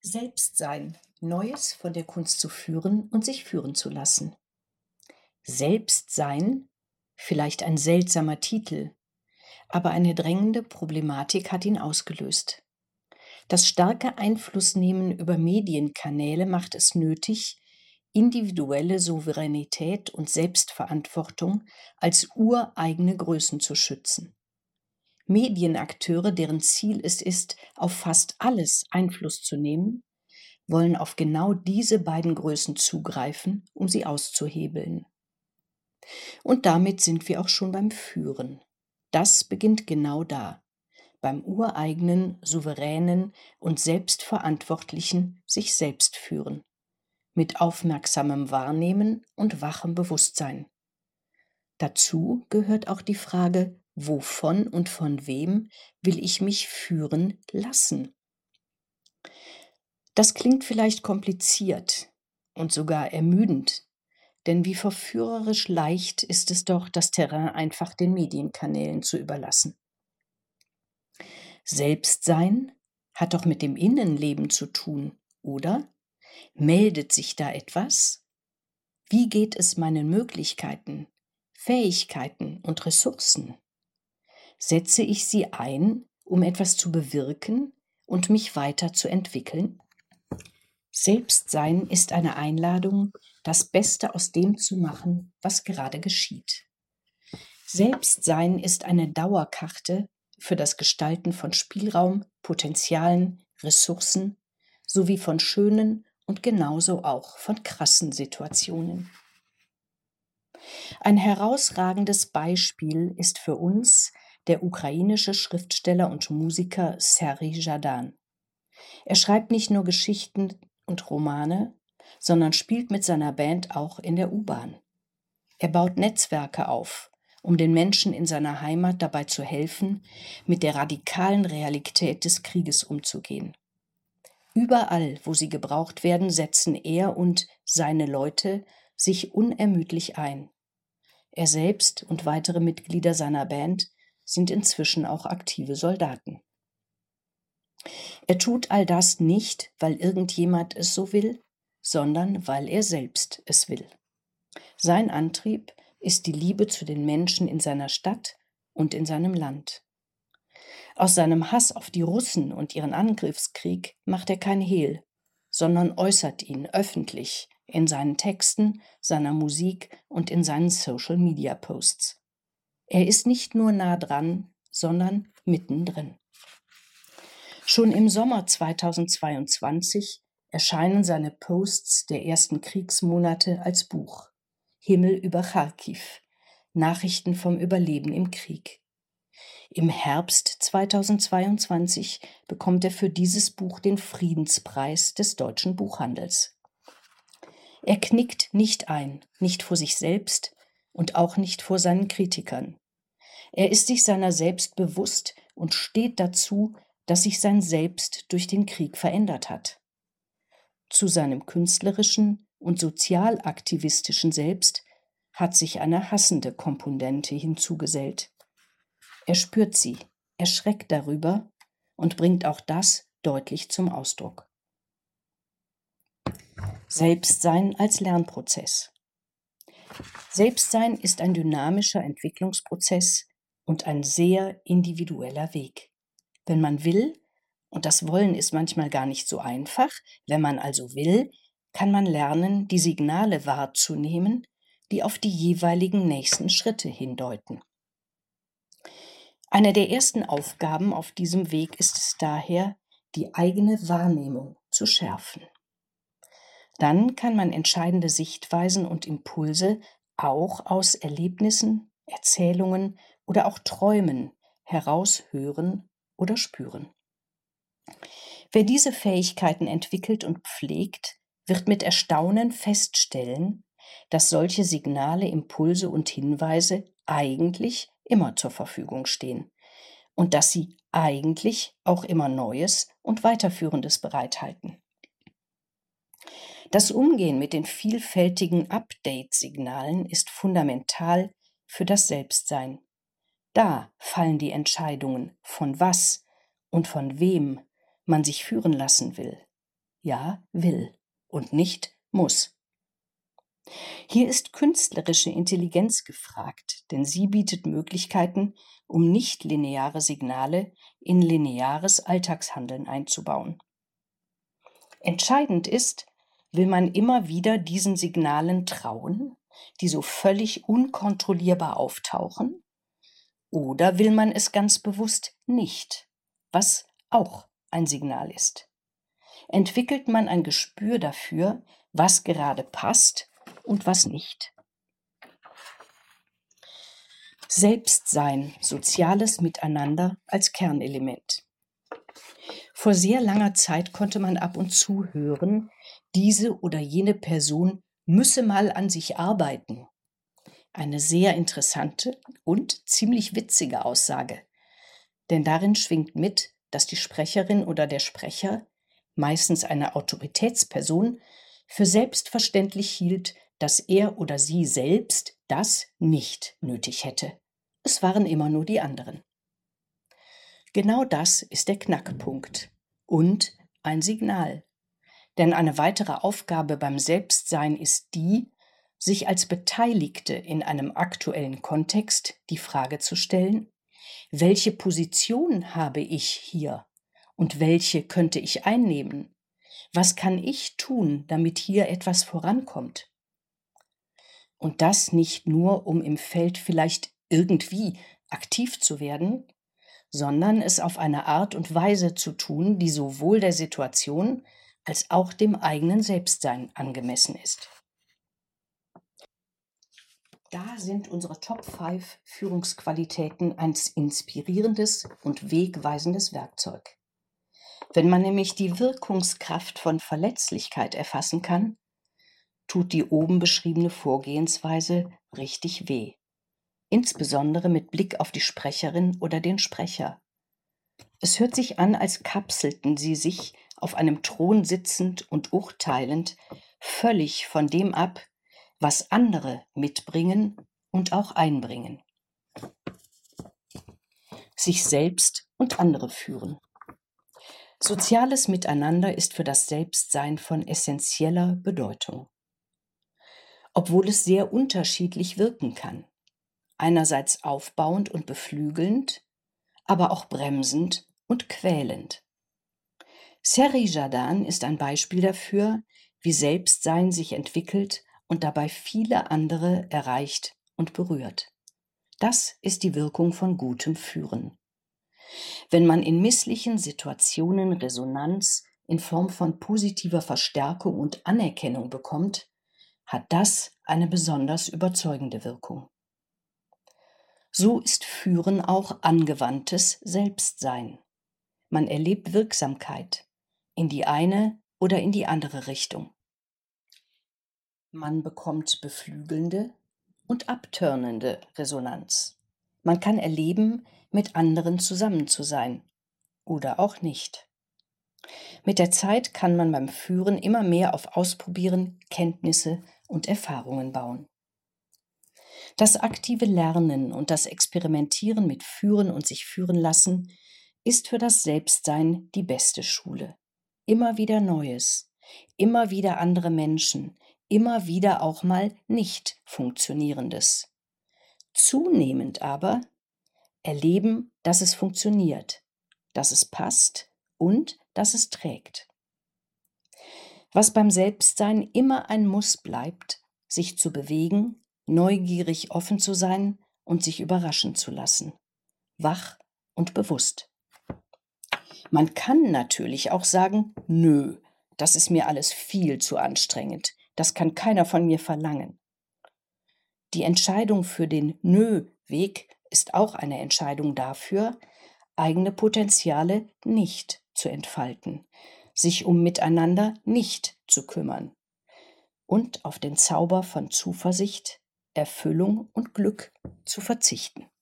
Selbstsein, Neues von der Kunst zu führen und sich führen zu lassen. Selbstsein, vielleicht ein seltsamer Titel, aber eine drängende Problematik hat ihn ausgelöst. Das starke Einflussnehmen über Medienkanäle macht es nötig, individuelle Souveränität und Selbstverantwortung als ureigene Größen zu schützen. Medienakteure, deren Ziel es ist, auf fast alles Einfluss zu nehmen, wollen auf genau diese beiden Größen zugreifen, um sie auszuhebeln. Und damit sind wir auch schon beim Führen. Das beginnt genau da, beim ureigenen, souveränen und selbstverantwortlichen sich selbst führen, mit aufmerksamem Wahrnehmen und wachem Bewusstsein. Dazu gehört auch die Frage, wovon und von wem will ich mich führen lassen? Das klingt vielleicht kompliziert und sogar ermüdend, denn wie verführerisch leicht ist es doch, das Terrain einfach den Medienkanälen zu überlassen. Selbstsein hat doch mit dem Innenleben zu tun, oder? Meldet sich da etwas? Wie geht es meinen Möglichkeiten, Fähigkeiten und Ressourcen? Setze ich sie ein, um etwas zu bewirken und mich weiterzuentwickeln? Selbstsein ist eine Einladung, das Beste aus dem zu machen, was gerade geschieht. Selbstsein ist eine Dauerkarte für das Gestalten von Spielraum, Potenzialen, Ressourcen sowie von schönen und genauso auch von krassen Situationen. Ein herausragendes Beispiel ist für uns der ukrainische Schriftsteller und Musiker Serhij Jadan. Er schreibt nicht nur Geschichten und Romane, sondern spielt mit seiner Band auch in der U-Bahn. Er baut Netzwerke auf, um den Menschen in seiner Heimat dabei zu helfen, mit der radikalen Realität des Krieges umzugehen. Überall, wo sie gebraucht werden, setzen er und seine Leute sich unermüdlich ein. Er selbst und weitere Mitglieder seiner Band sind inzwischen auch aktive Soldaten. Er tut all das nicht, weil irgendjemand es so will, sondern weil er selbst es will. Sein Antrieb ist die Liebe zu den Menschen in seiner Stadt und in seinem Land. Aus seinem Hass auf die Russen und ihren Angriffskrieg macht er kein Hehl, sondern äußert ihn öffentlich in seinen Texten, seiner Musik und in seinen Social-Media-Posts. Er ist nicht nur nah dran, sondern mittendrin. Schon im Sommer 2022 erscheinen seine Posts der ersten Kriegsmonate als Buch. Himmel über Charkiw. Nachrichten vom Überleben im Krieg. Im Herbst 2022 bekommt er für dieses Buch den Friedenspreis des deutschen Buchhandels. Er knickt nicht ein, nicht vor sich selbst und auch nicht vor seinen Kritikern. Er ist sich seiner selbst bewusst und steht dazu, dass sich sein Selbst durch den Krieg verändert hat. Zu seinem künstlerischen und sozialaktivistischen Selbst hat sich eine hassende Komponente hinzugesellt. Er spürt sie, erschreckt darüber und bringt auch das deutlich zum Ausdruck. Selbstsein als Lernprozess. Selbstsein ist ein dynamischer Entwicklungsprozess und ein sehr individueller Weg. Wenn man will, und das Wollen ist manchmal gar nicht so einfach, wenn man also will, kann man lernen, die Signale wahrzunehmen, die auf die jeweiligen nächsten Schritte hindeuten. Eine der ersten Aufgaben auf diesem Weg ist es daher, die eigene Wahrnehmung zu schärfen. Dann kann man entscheidende Sichtweisen und Impulse auch aus Erlebnissen, Erzählungen oder auch Träumen heraushören oder spüren. Wer diese Fähigkeiten entwickelt und pflegt, wird mit Erstaunen feststellen, dass solche Signale, Impulse und Hinweise eigentlich immer zur Verfügung stehen und dass sie eigentlich auch immer Neues und Weiterführendes bereithalten. Das Umgehen mit den vielfältigen Update-Signalen ist fundamental für das Selbstsein. Da fallen die Entscheidungen, von was und von wem man sich führen lassen will. ja will und nicht muss. Hier ist künstlerische Intelligenz gefragt, denn sie bietet Möglichkeiten, um nichtlineare Signale in lineares Alltagshandeln einzubauen. Entscheidend ist, will man immer wieder diesen Signalen trauen, die so völlig unkontrollierbar auftauchen, oder will man es ganz bewusst nicht, was auch ein Signal ist? Entwickelt man ein Gespür dafür, was gerade passt und was nicht? Selbstsein, soziales Miteinander als Kernelement. Vor sehr langer Zeit konnte man ab und zu hören, diese oder jene Person müsse mal an sich arbeiten. Eine sehr interessante und ziemlich witzige Aussage, denn darin schwingt mit, dass die Sprecherin oder der Sprecher, meistens eine Autoritätsperson, für selbstverständlich hielt, dass er oder sie selbst das nicht nötig hätte. Es waren immer nur die anderen. Genau das ist der Knackpunkt und ein Signal. Denn eine weitere Aufgabe beim Selbstsein ist die, sich als Beteiligte in einem aktuellen Kontext die Frage zu stellen: Welche Position habe ich hier und welche könnte ich einnehmen? Was kann ich tun, damit hier etwas vorankommt? Und das nicht nur, um im Feld vielleicht irgendwie aktiv zu werden, sondern es auf eine Art und Weise zu tun, die sowohl der Situation als auch dem eigenen Selbstsein angemessen ist. Da sind unsere Top 5 Führungsqualitäten ein inspirierendes und wegweisendes Werkzeug. Wenn man nämlich die Wirkungskraft von Verletzlichkeit erfassen kann, tut die oben beschriebene Vorgehensweise richtig weh. Insbesondere mit Blick auf die Sprecherin oder den Sprecher. Es hört sich an, als kapselten sie sich, auf einem Thron sitzend und urteilend, völlig von dem ab, was andere mitbringen und auch einbringen. Sich selbst und andere führen. Soziales Miteinander ist für das Selbstsein von essentieller Bedeutung. Obwohl es sehr unterschiedlich wirken kann. Einerseits aufbauend und beflügelnd, aber auch bremsend und quälend. Seri Jadan ist ein Beispiel dafür, wie Selbstsein sich entwickelt und dabei viele andere erreicht und berührt. Das ist die Wirkung von gutem Führen. Wenn man in misslichen Situationen Resonanz in Form von positiver Verstärkung und Anerkennung bekommt, hat das eine besonders überzeugende Wirkung. So ist Führen auch angewandtes Selbstsein. Man erlebt Wirksamkeit in die eine oder in die andere Richtung. Man bekommt beflügelnde und abtörnende Resonanz. Man kann erleben, mit anderen zusammen zu sein oder auch nicht. Mit der Zeit kann man beim Führen immer mehr auf Ausprobieren, Kenntnisse und Erfahrungen bauen. Das aktive Lernen und das Experimentieren mit Führen und sich führen lassen ist für das Selbstsein die beste Schule. Immer wieder Neues, immer wieder andere Menschen, immer wieder auch mal nicht Funktionierendes. Zunehmend aber erleben, dass es funktioniert, dass es passt und dass es trägt. Was beim Selbstsein immer ein Muss bleibt, sich zu bewegen, neugierig offen zu sein und sich überraschen zu lassen. Wach und bewusst. Man kann natürlich auch sagen, nö, das ist mir alles viel zu anstrengend. Das kann keiner von mir verlangen. Die Entscheidung für den Nö-Weg ist auch eine Entscheidung dafür, eigene Potenziale nicht zu entfalten, sich um Miteinander nicht zu kümmern und auf den Zauber von Zuversicht, Erfüllung und Glück zu verzichten.